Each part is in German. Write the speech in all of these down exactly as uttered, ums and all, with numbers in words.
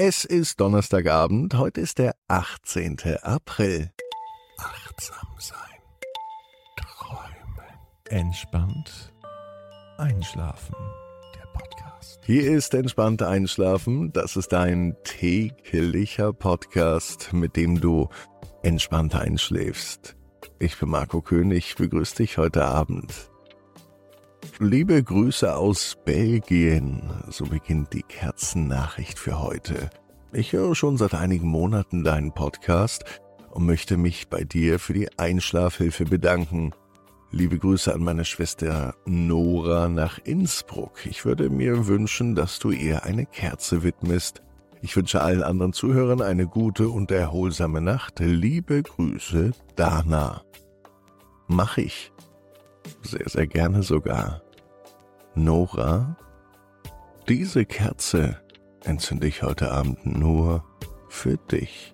Es ist Donnerstagabend, heute ist der achtzehnte April. Achtsam sein, träumen, entspannt einschlafen, der Podcast. Hier ist Entspannt Einschlafen, das ist ein täglicher Podcast, mit dem du entspannt einschläfst. Ich bin Marco König, begrüße dich heute Abend. Liebe Grüße aus Belgien, so beginnt die Kerzennachricht für heute. Ich höre schon seit einigen Monaten deinen Podcast und möchte mich bei dir für die Einschlafhilfe bedanken. Liebe Grüße an meine Schwester Nora nach Innsbruck. Ich würde mir wünschen, dass du ihr eine Kerze widmest. Ich wünsche allen anderen Zuhörern eine gute und erholsame Nacht. Liebe Grüße, Dana. Mach ich. Sehr, sehr gerne sogar. Nora, diese Kerze entzünde ich heute Abend nur für dich.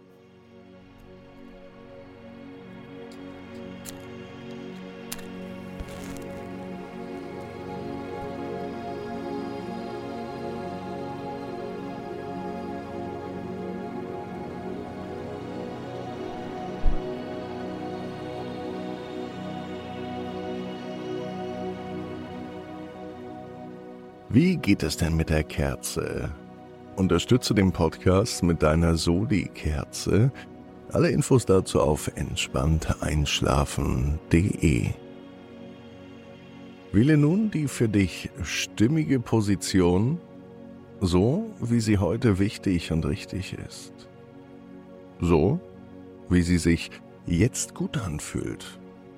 Wie geht es denn mit der Kerze? Unterstütze den Podcast mit deiner Soli-Kerze. Alle Infos dazu auf entspannt einschlafen punkt de. Wähle nun die für dich stimmige Position, so wie sie heute wichtig und richtig ist. So, wie sie sich jetzt gut anfühlt.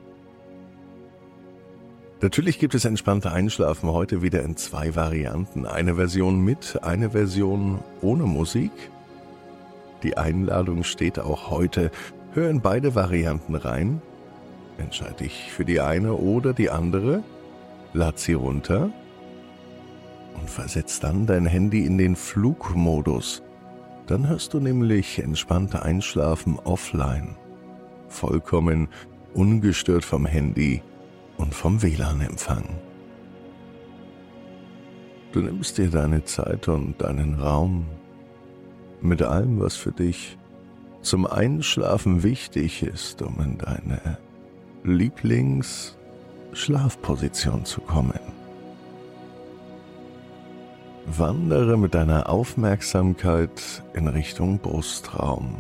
Natürlich gibt es entspannte Einschlafen heute wieder in zwei Varianten. Eine Version mit, eine Version ohne Musik. Die Einladung steht auch heute. Hör in beide Varianten rein. Entscheide dich für die eine oder die andere. Lad sie runter. Und versetz dann dein Handy in den Flugmodus. Dann hörst du nämlich entspannte Einschlafen offline. Vollkommen ungestört vom Handy und vom W L A N-Empfang. Du nimmst dir deine Zeit und deinen Raum mit allem, was für dich zum Einschlafen wichtig ist, um in deine Lieblingsschlafposition zu kommen. Wandere mit deiner Aufmerksamkeit in Richtung Brustraum.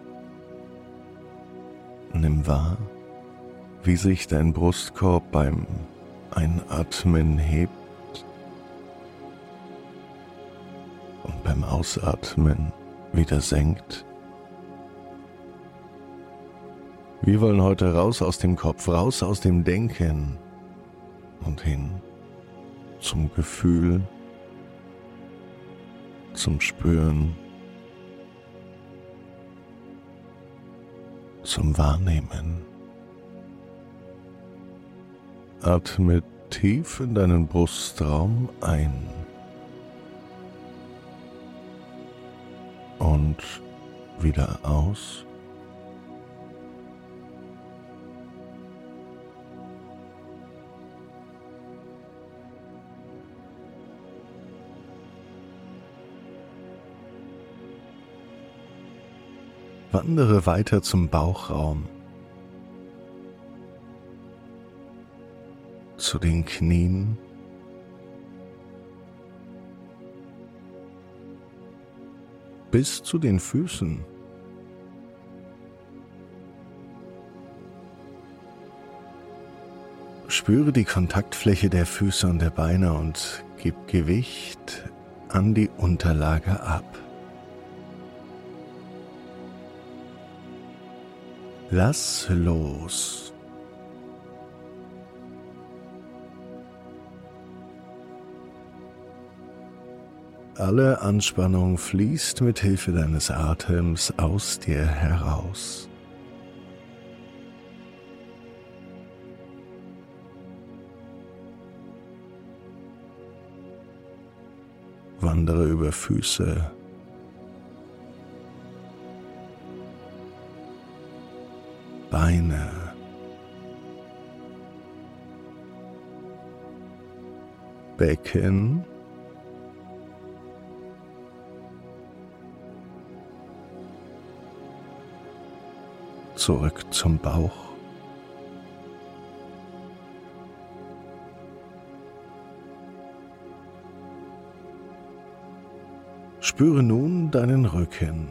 Nimm wahr, wie sich dein Brustkorb beim Einatmen hebt und beim Ausatmen wieder senkt. Wir wollen heute raus aus dem Kopf, raus aus dem Denken und hin zum Gefühl, zum Spüren, zum Wahrnehmen. Atme tief in deinen Brustraum ein und wieder aus. Wandere weiter zum Bauchraum, zu den Knien, bis zu den Füßen. Spüre die Kontaktfläche der Füße und der Beine und gib Gewicht an die Unterlage ab. Lass los. Alle Anspannung fließt mit Hilfe deines Atems aus dir heraus. Wandere über Füße, Beine, Becken, zurück zum Bauch. Spüre nun deinen Rücken.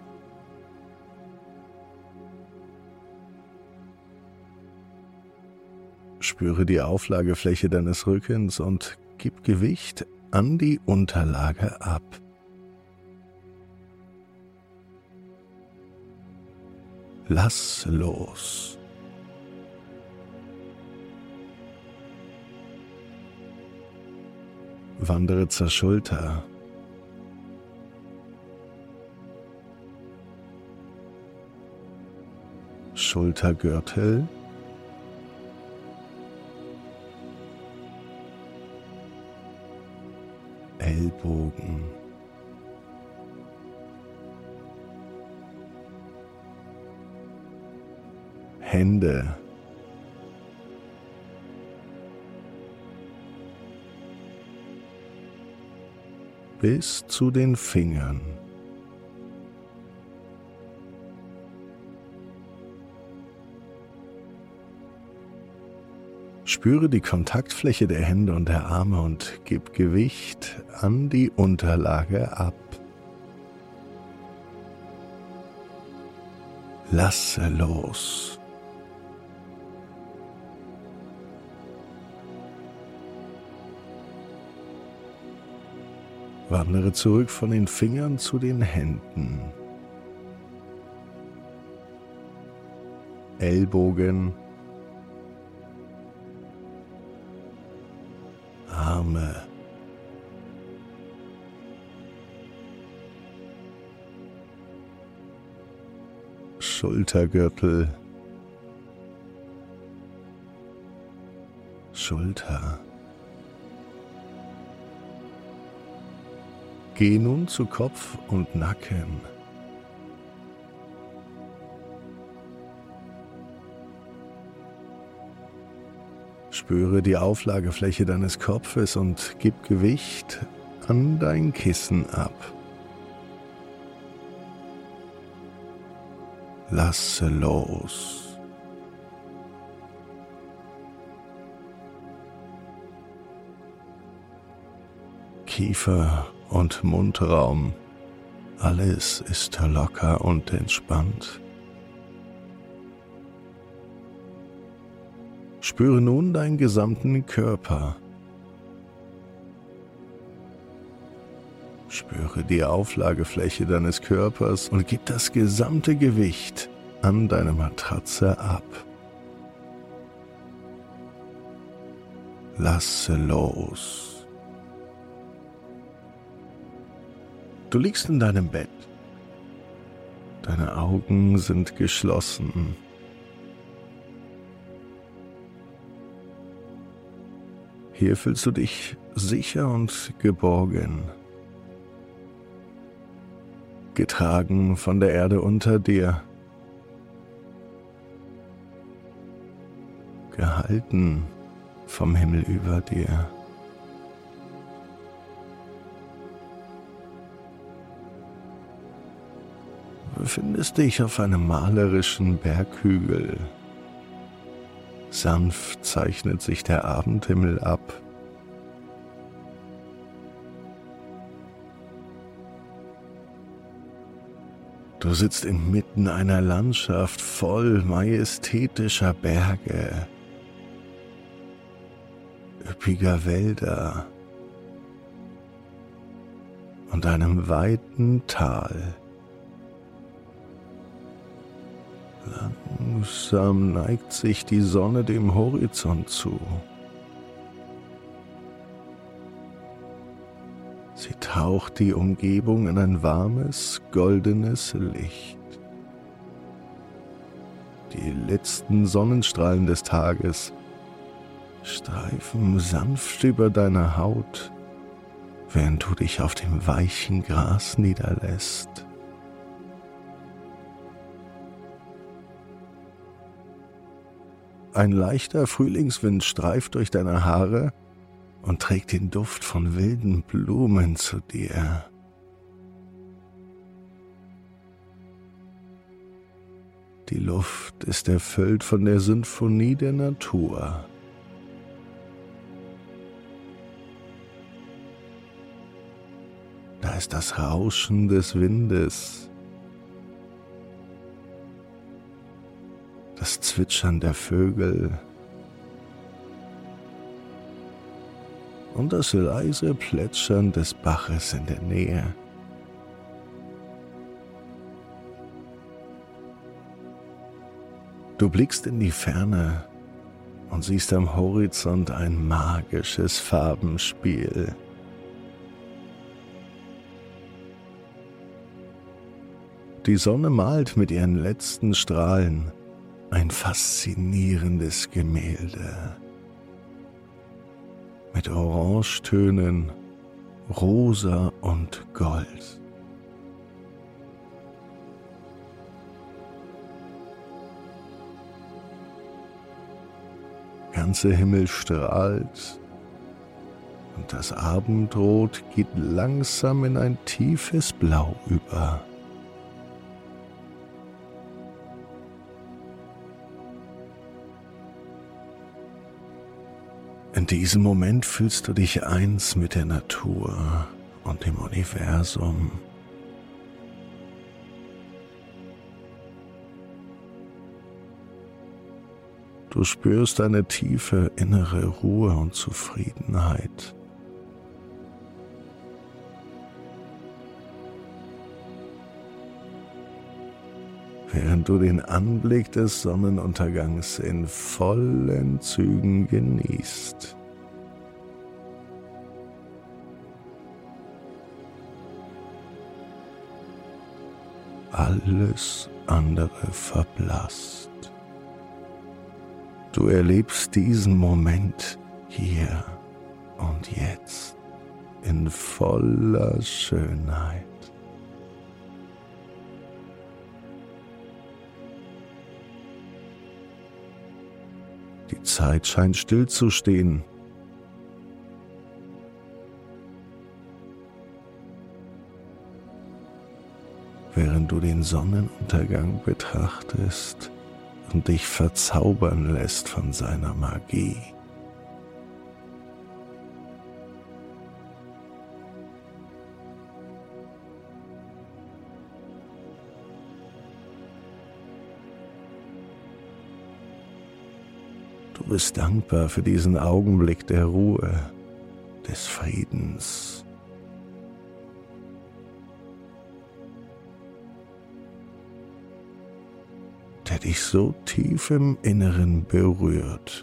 Spüre die Auflagefläche deines Rückens und gib Gewicht an die Unterlage ab. Lass los. Wandere zur Schulter. Schultergürtel. Ellbogen. Hände. Bis zu den Fingern. Spüre die Kontaktfläche der Hände und der Arme und gib Gewicht an die Unterlage ab. Lasse los. Wandere zurück von den Fingern zu den Händen. Ellbogen. Arme. Schultergürtel. Schulter. Geh nun zu Kopf und Nacken. Spüre die Auflagefläche deines Kopfes und gib Gewicht an dein Kissen ab. Lasse los. Kiefer und Mundraum, alles ist locker und entspannt. Spüre nun deinen gesamten Körper. Spüre die Auflagefläche deines Körpers und gib das gesamte Gewicht an deine Matratze ab. Lasse los. Du liegst in deinem Bett. Deine Augen sind geschlossen. Hier fühlst du dich sicher und geborgen. Getragen von der Erde unter dir. Gehalten vom Himmel über dir. Du befindest dich auf einem malerischen Berghügel. Sanft zeichnet sich der Abendhimmel ab. Du sitzt inmitten einer Landschaft voll majestätischer Berge, üppiger Wälder und einem weiten Tal. Langsam neigt sich die Sonne dem Horizont zu. Sie taucht die Umgebung in ein warmes, goldenes Licht. Die letzten Sonnenstrahlen des Tages streifen sanft über deine Haut, während du dich auf dem weichen Gras niederlässt. Ein leichter Frühlingswind streift durch deine Haare und trägt den Duft von wilden Blumen zu dir. Die Luft ist erfüllt von der Sinfonie der Natur. Da ist das Rauschen des Windes, das Zwitschern der Vögel und das leise Plätschern des Baches in der Nähe. Du blickst in die Ferne und siehst am Horizont ein magisches Farbenspiel. Die Sonne malt mit ihren letzten Strahlen ein faszinierendes Gemälde. Mit Orangetönen, Rosa und Gold. Der ganze Himmel strahlt und das Abendrot geht langsam in ein tiefes Blau über. In diesem Moment fühlst du dich eins mit der Natur und dem Universum. Du spürst eine tiefe innere Ruhe und Zufriedenheit. Während du den Anblick des Sonnenuntergangs in vollen Zügen genießt. Alles andere verblasst. Du erlebst diesen Moment hier und jetzt in voller Schönheit. Die Zeit scheint stillzustehen. Während du den Sonnenuntergang betrachtest und dich verzaubern lässt von seiner Magie. Du bist dankbar für diesen Augenblick der Ruhe, des Friedens. Der dich so tief im Inneren berührt.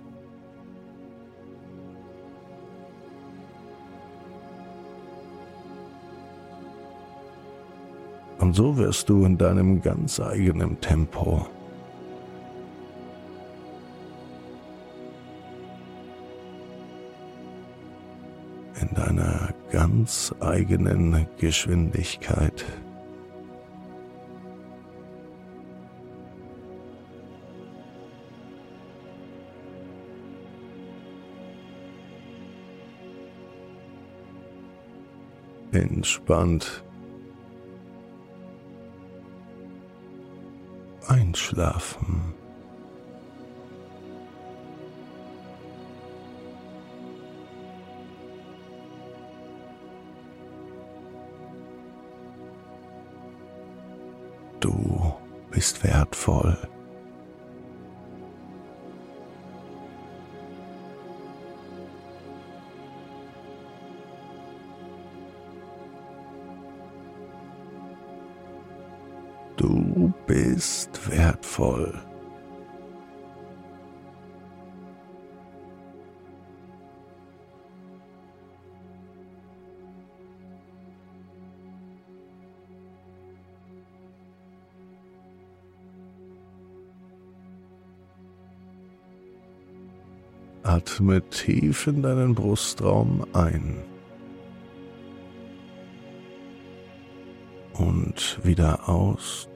Und so wirst du in deinem ganz eigenen Tempo in deiner ganz eigenen Geschwindigkeit entspannt einschlafen. Du bist wertvoll. Du bist wertvoll. Atme tief in deinen Brustraum ein und wieder aus.